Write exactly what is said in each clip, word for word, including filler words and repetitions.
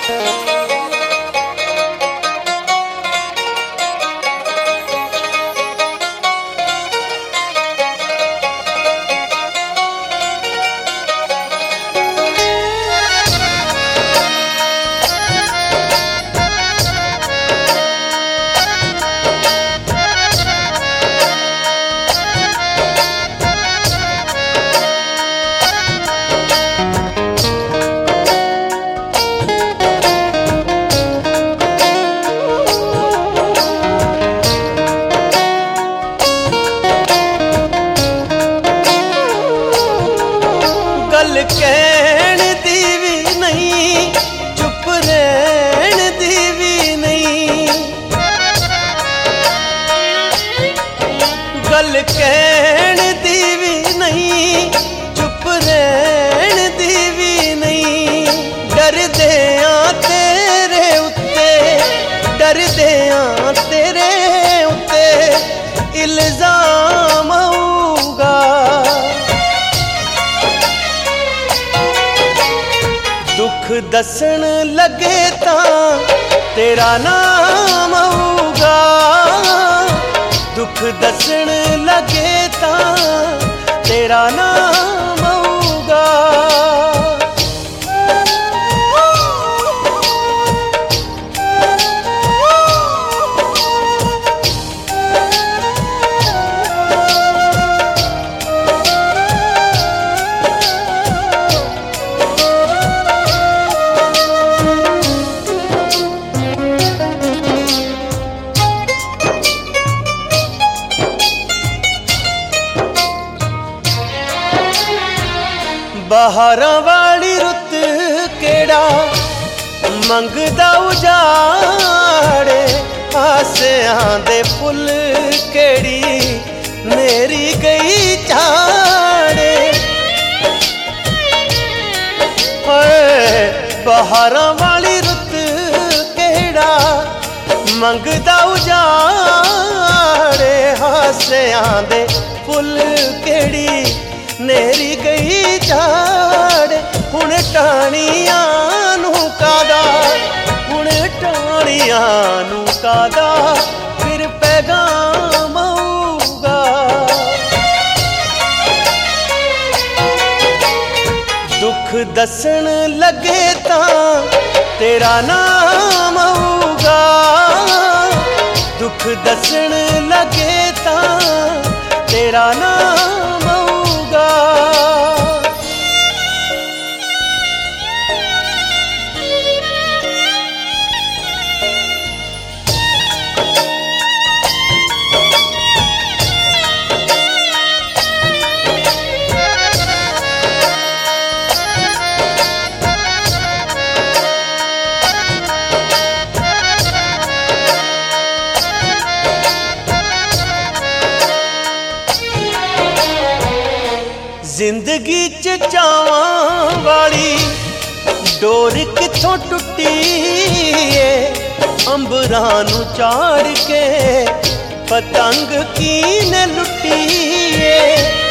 कहण दी भी नहीं, चुप रहण दी भी नहीं, गल कहण दी भी नहीं, चुप रहण दी भी नहीं। डरदे आ तेरे उत्ते, डरदे आ तेरे उत्ते इल्जाम आऊगा। दुख दसन लगे तां तेरा नाम आऊगा, दुख दसन लगे तां तेरा नाम आऊगा। बहारां वाली रुत केड़ा मंगदा उजाड़े, आसियां दे फुल केड़ी मेरी गई झाड़े। बहारां वाली रुत केड़ा मंगदा उजाड़े, आसियां दे फुल केड़ी नेरी गई झाड़। हुण टाणियां नू कादा, हुण टाणियां नू कादा फिर पैगाम आऊगा। दुख दसन लगे तां तेरा नाम आऊगा, दुख दसन लगे तां तेरा नाम आऊगा। जिंदगी च चावां वाली डोर किथों टुटी है, अंबरां नू चाड़ के पतंग कीने लुटी है।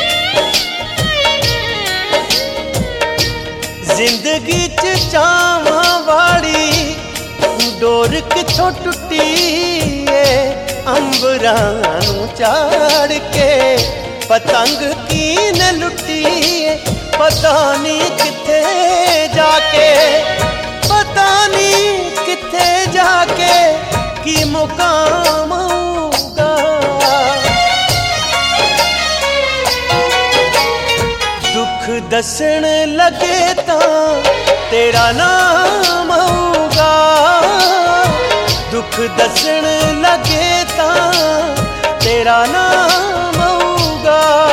जिंदगी च चावां वाली डोर किथों टुटी है, अंबरां नू चाड़ के पतंग कीने लुटी। पता नहीं किथे जाके, पता नहीं किथे जाके की मुकाम आऊगा। दुख दसन लगे तां तेरा नाम आऊगा, दुख दसन लगे तां तेरा नाम आऊगा।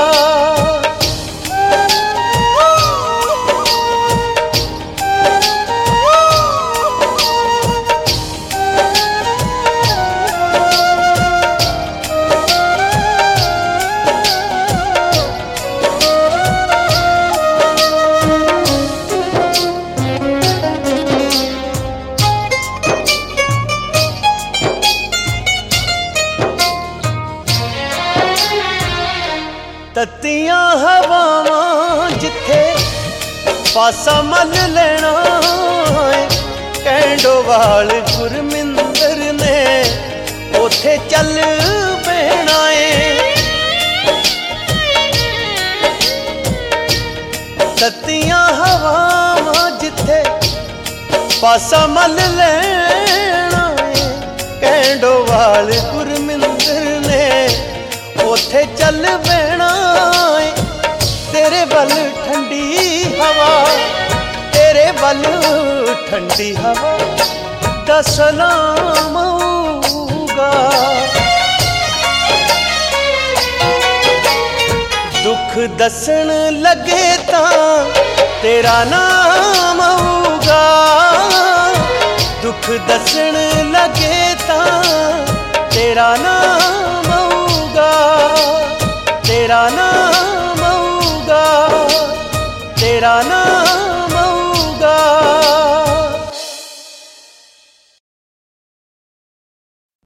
तत्तियां हवावां जिथे पासा मल लेना है, कैंड वाल गुरमिंदर ने उथे चल पैना है। तत्तियां हवावां जिथे पासा मल लेना है, कैंडो वाल गुरमिंदर ने उथे चल पैना है। तेरे बल ठंडी हवा, तेरे बल ठंडी हवा दा सलाम होगा। दुख दसन लगे तां तेरा नाम होगा। दुख दसन लगे तां तेरा नाम होगा। तेरा नाम होगा, तेरा नाम